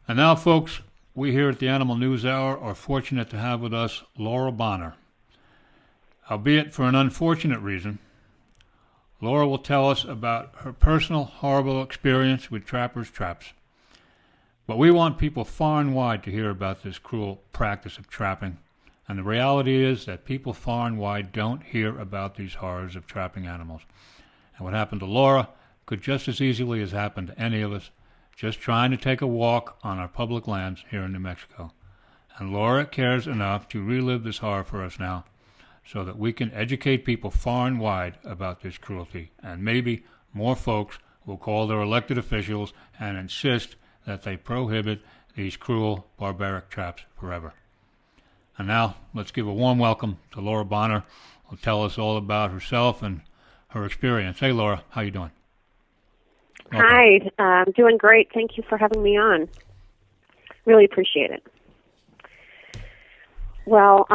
And now, folks, we here at the Animal News Hour are fortunate to have with us Laura Bonner. Albeit for an unfortunate reason, Laura will tell us about her personal horrible experience with trappers' traps. But we want people far and wide to hear about this cruel practice of trapping. And the reality is that people far and wide don't hear about these horrors of trapping animals. And what happened to Laura could just as easily as happen to any of us, just trying to take a walk on our public lands here in New Mexico. And Laura cares enough to relive this horror for us now so that we can educate people far and wide about this cruelty. And maybe more folks will call their elected officials and insist that they prohibit these cruel, barbaric traps forever. And now, let's give a warm welcome to Laura Bonner, who'll tell us all about herself and her experience. Hey, Laura, how you doing? Welcome. Hi, I'm doing great. Thank you for having me on. Really appreciate it. Well,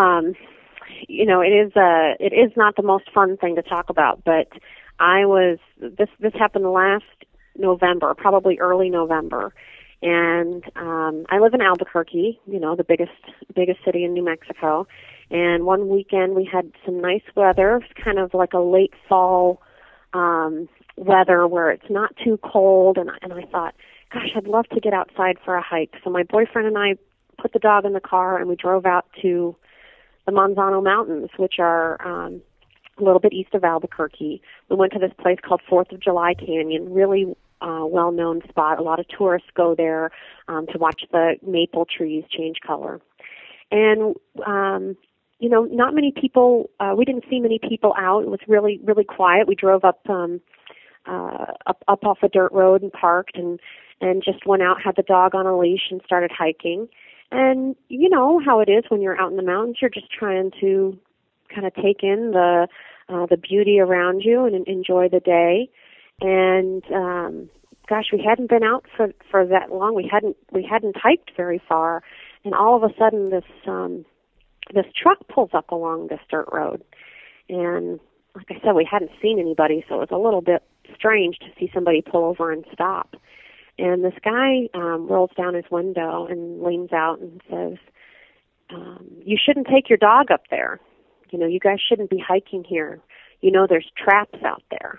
it is not the most fun thing to talk about, but this happened last November, probably early November, and I live in Albuquerque, the biggest city in New Mexico, and one weekend we had some nice weather. It's kind of like a late fall weather where it's not too cold, and I thought, gosh, I'd love to get outside for a hike. So my boyfriend and I put the dog in the car and we drove out to the Manzano Mountains, which are a little bit east of Albuquerque. We went to this place called 4th of July Canyon, really well-known spot. A lot of tourists go there to watch the maple trees change color. And, not many people, we didn't see many people out. It was really, really quiet. We drove up off a dirt road and parked and just went out, had the dog on a leash and started hiking. And you know how it is when you're out in the mountains, you're just trying to kind of take in the beauty around you and enjoy the day. And gosh, we hadn't been out for that long. We hadn't hiked very far, and all of a sudden this truck pulls up along this dirt road. And like I said, we hadn't seen anybody, so it was a little bit strange to see somebody pull over and stop. And this guy rolls down his window and leans out and says, you shouldn't take your dog up there. You guys shouldn't be hiking here. There's traps out there.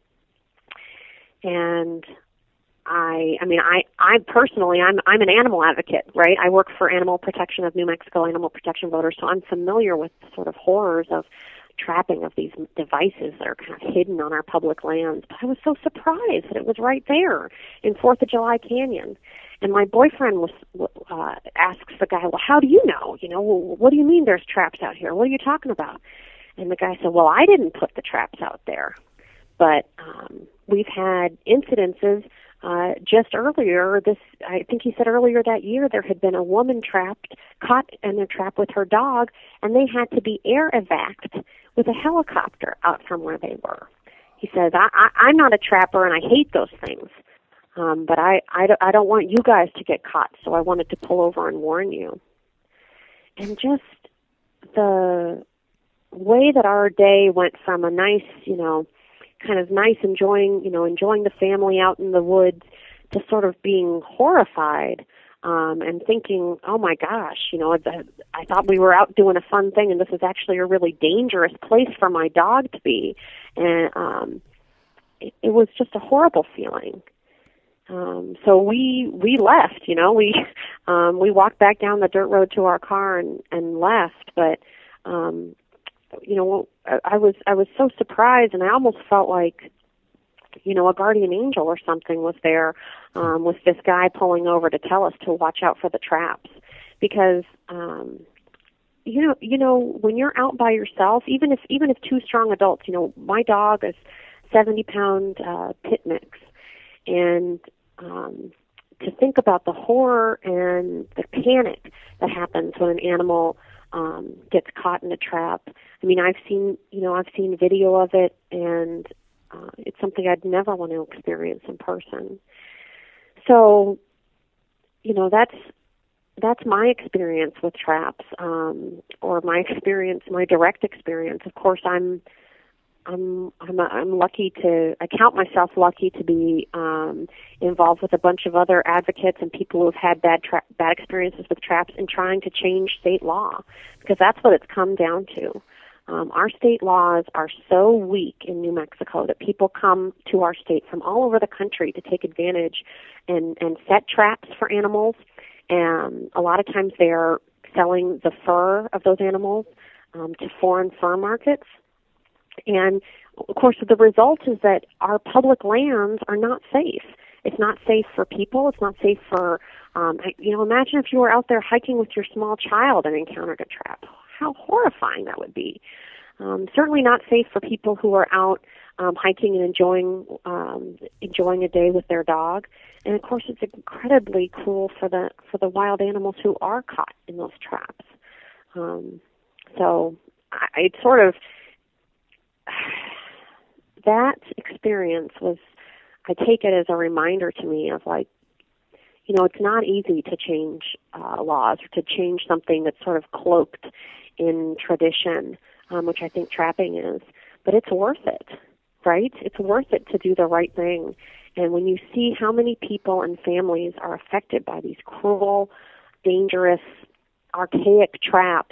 And I personally, I'm an animal advocate, right? I work for Animal Protection of New Mexico, Animal Protection Voters, so I'm familiar with the sort of horrors of trapping of these devices that are kind of hidden on our public lands. But I was so surprised that it was right there in 4th of July Canyon. And my boyfriend asks the guy, well, how do you know? What do you mean there's traps out here? What are you talking about? And the guy said, well, I didn't put the traps out there. But we've had incidences just earlier. I think he said earlier that year there had been a woman caught in a trap with her dog, and they had to be air evac'd with a helicopter out from where they were. He says, I'm not a trapper and I hate those things, but I don't want you guys to get caught, so I wanted to pull over and warn you. And just the way that our day went from a nice, kind of nice enjoying the family out in the woods to sort of being horrified and thinking, oh my gosh, I thought we were out doing a fun thing and this is actually a really dangerous place for my dog to be. And it was just a horrible feeling. So we left, we walked back down the dirt road to our car and left, but I was so surprised, and I almost felt like, a guardian angel or something was there with this guy pulling over to tell us to watch out for the traps, because when you're out by yourself, even if two strong adults, my dog is 70-pound pit mix, and to think about the horror and the panic that happens when an animal gets caught in a trap. I mean, I've seen video of it, and it's something I'd never want to experience in person. So, that's my experience with traps, or my direct experience. Of course, I'm I'm lucky to, I count myself lucky to be involved with a bunch of other advocates and people who've had bad experiences with traps and trying to change state law, because that's what it's come down to. Our state laws are so weak in New Mexico that people come to our state from all over the country to take advantage and set traps for animals. And a lot of times they're selling the fur of those animals to foreign fur markets. And, of course, the result is that our public lands are not safe. It's not safe for people. It's not safe for, imagine if you were out there hiking with your small child and encountered a trap. How horrifying that would be. Certainly not safe for people who are out hiking and enjoying a day with their dog. And, of course, it's incredibly cruel for the wild animals who are caught in those traps. It's sort of... that experience was, I take it as a reminder to me of, like, it's not easy to change laws or to change something that's sort of cloaked in tradition, which I think trapping is, but it's worth it, right? It's worth it to do the right thing. And when you see how many people and families are affected by these cruel, dangerous, archaic traps,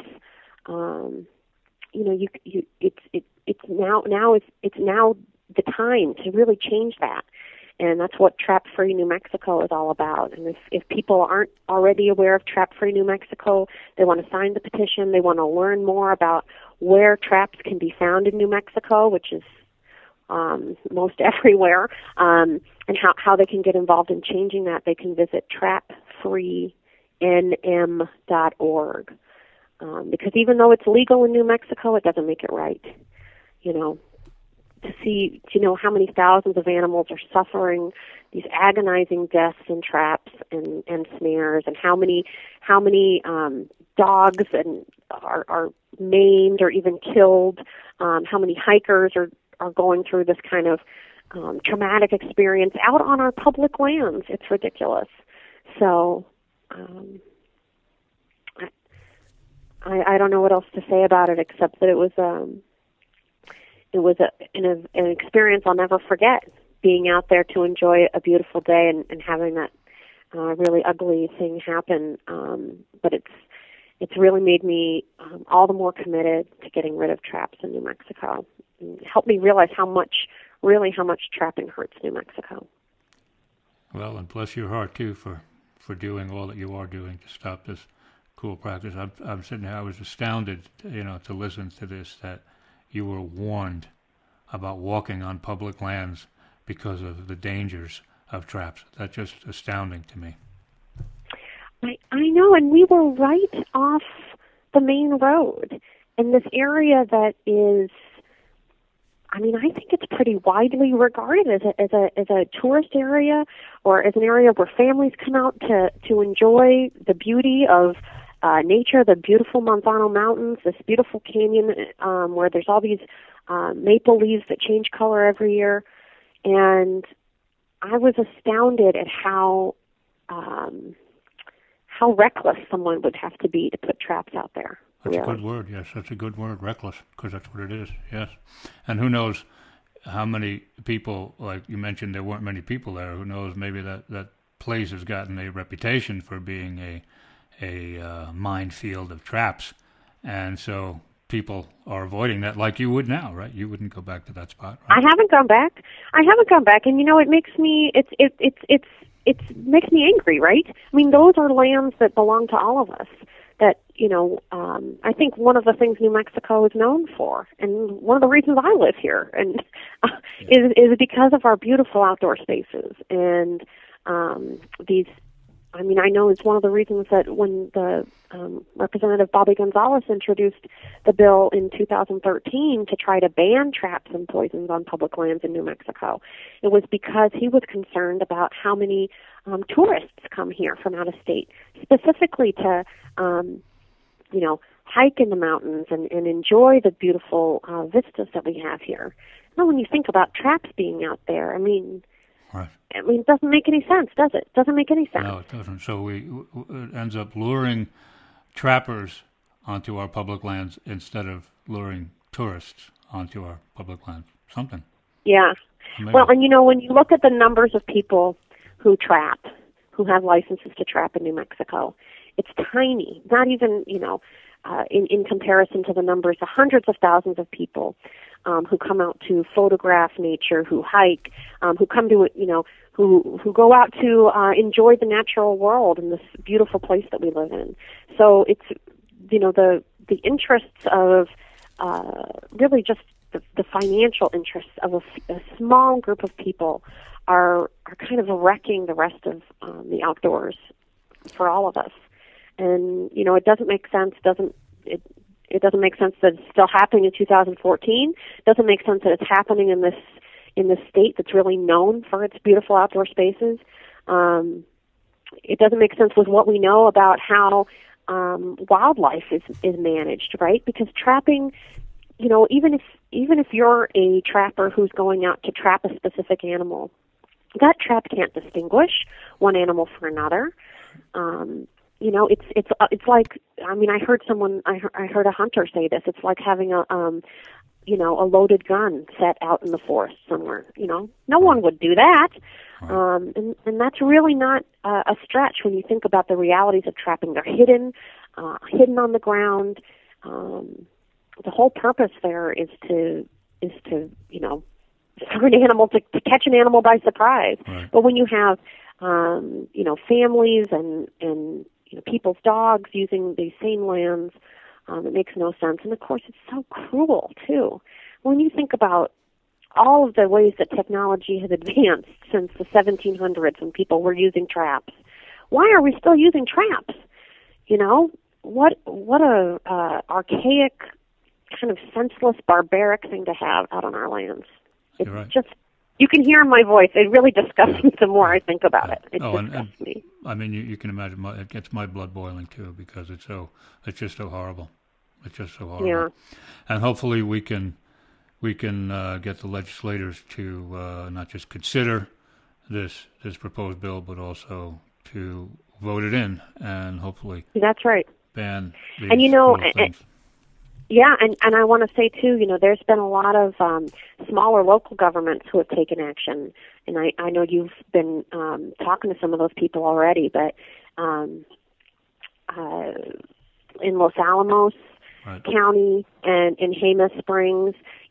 it's now the time to really change that. And that's what Trap Free New Mexico is all about. And if people aren't already aware of Trap Free New Mexico, they want to sign the petition, they want to learn more about where traps can be found in New Mexico, which is most everywhere, and how they can get involved in changing that, they can visit trapfreenm.org. Because even though it's legal in New Mexico, it doesn't make it right. To see, how many thousands of animals are suffering these agonizing deaths in traps and snares, and how many dogs are maimed or even killed, how many hikers are going through this kind of traumatic experience out on our public lands. It's ridiculous. So I don't know what else to say about it except that it was an experience I'll never forget, being out there to enjoy a beautiful day and having that really ugly thing happen. But it's really made me all the more committed to getting rid of traps in New Mexico. And helped me realize how much trapping hurts New Mexico. Well, and bless your heart too for doing all that you are doing to stop this cool practice. I'm sitting here, I was astounded, to listen to this, that you were warned about walking on public lands because of the dangers of traps. That's just astounding to me. I know, and we were right off the main road in this area that is, I think it's pretty widely regarded as a tourist area, or as an area where families come out to enjoy the beauty of nature, the beautiful Manzano Mountains, this beautiful canyon where there's all these maple leaves that change color every year. And I was astounded at how reckless someone would have to be to put traps out there. That's a good word, yes. That's a good word, reckless, because that's what it is, yes. And who knows how many people, like you mentioned, there weren't many people there. Who knows, maybe that place has gotten a reputation for being a minefield of traps. And so people are avoiding that like you would now, right? You wouldn't go back to that spot, right? I haven't gone back. And, it makes me, it makes me angry, right? Those are lands that belong to all of us. That, I think one of the things New Mexico is known for, and one of the reasons I live here, and is because of our beautiful outdoor spaces. And these, I know it's one of the reasons that when the Representative Bobby Gonzalez introduced the bill in 2013 to try to ban traps and poisons on public lands in New Mexico, it was because he was concerned about how many tourists come here from out of state, specifically to, hike in the mountains and enjoy the beautiful vistas that we have here. Now, when you think about traps being out there, right. It doesn't make any sense, does it? It doesn't make any sense. No, it doesn't. So it ends up luring trappers onto our public lands instead of luring tourists onto our public lands. Something. Yeah. Amazing. Well, and when you look at the numbers of people who trap, who have licenses to trap in New Mexico, it's tiny. Not even, in comparison to the numbers, the hundreds of thousands of people who come out to photograph nature, who hike, who come to who go out to enjoy the natural world in this beautiful place that we live in. So it's the interests of really just the financial interests of a small group of people are kind of wrecking the rest of the outdoors for all of us. And it doesn't make sense. It doesn't make sense that it's still happening in 2014. It doesn't make sense that it's happening in this state that's really known for its beautiful outdoor spaces. It doesn't make sense with what we know about how wildlife is managed, right? Because trapping, even if you're a trapper who's going out to trap a specific animal, that trap can't distinguish one animal from another. It's like, I heard a hunter say this. It's like having a loaded gun set out in the forest somewhere. No one would do that. And that's really not a stretch when you think about the realities of trapping. They're hidden on the ground. The whole purpose there is to for an animal to catch an animal by surprise. Right. But when you have families and people's dogs using these same lands, it makes no sense. And of course, it's so cruel too. When you think about all of the ways that technology has advanced since the 1700s when people were using traps, why are we still using traps? What a archaic, kind of senseless, barbaric thing to have out on our lands. It's right. just, you can hear in my voice, it really disgusts me the more I think about it. It disgusts me. I mean, you can imagine, it gets my blood boiling too, because it's just so horrible. It's just so horrible. Yeah. And hopefully we can get the legislators to not just consider this proposed bill, but also to vote it in, and hopefully that's right. ban these and things. Yeah, and I want to say too, there's been a lot of smaller local governments who have taken action, and I know you've been talking to some of those people already, but in Los Alamos Right. County and in Jemez Springs,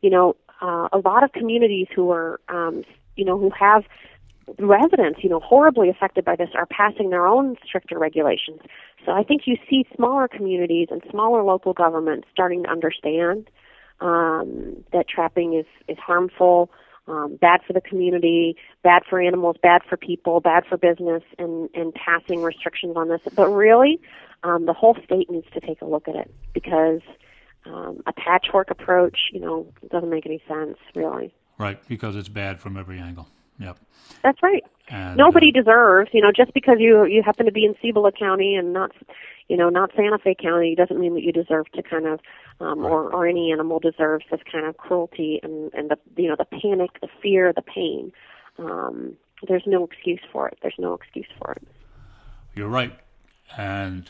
a lot of communities who are, who have residents, horribly affected by this are passing their own stricter regulations. So I think you see smaller communities and smaller local governments starting to understand that trapping is harmful, bad for the community, bad for animals, bad for people, bad for business, and passing restrictions on this. But really, the whole state needs to take a look at it, because a patchwork approach, doesn't make any sense, really. Right, because it's bad from every angle. Yep. That's right. And, nobody deserves, just because you happen to be in Cibola County and not Santa Fe County, doesn't mean that you deserve to kind of, or any animal deserves this kind of cruelty and the panic, the fear, the pain. There's no excuse for it. There's no excuse for it. You're right, and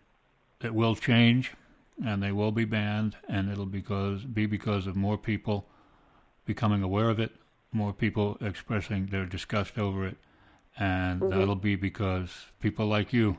it will change, and they will be banned, and it'll be because of more people becoming aware of it, more people expressing their disgust over it, and that'll be because people like you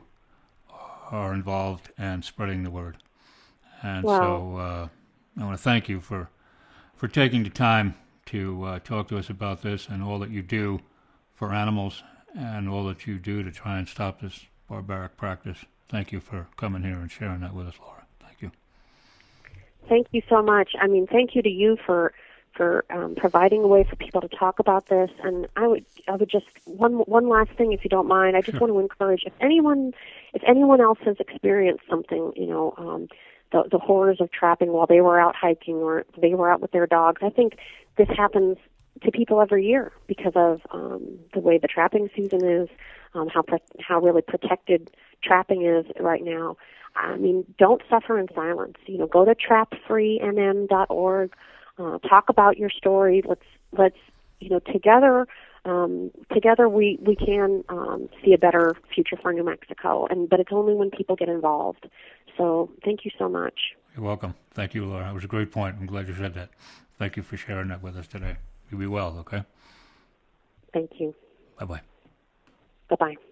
are involved and spreading the word. And so I want to thank you for taking the time to talk to us about this and all that you do for animals and all that you do to try and stop this barbaric practice. Thank you for coming here and sharing that with us, Laura. Thank you. Thank you so much. I mean, thank you to you for providing a way for people to talk about this. And I would just one last thing, if you don't mind. I just want to encourage, if anyone else has experienced something, the horrors of trapping while they were out hiking or they were out with their dogs. I think this happens to people every year because of the way the trapping season is, how really protected trapping is right now. I mean, don't suffer in silence. Go to trapfreemn.org. Talk about your story. Let's together we can see a better future for New Mexico. But it's only when people get involved. So thank you so much. You're welcome. Thank you, Laura. That was a great point. I'm glad you said that. Thank you for sharing that with us today. You be well, okay? Thank you. Bye-bye. Bye-bye.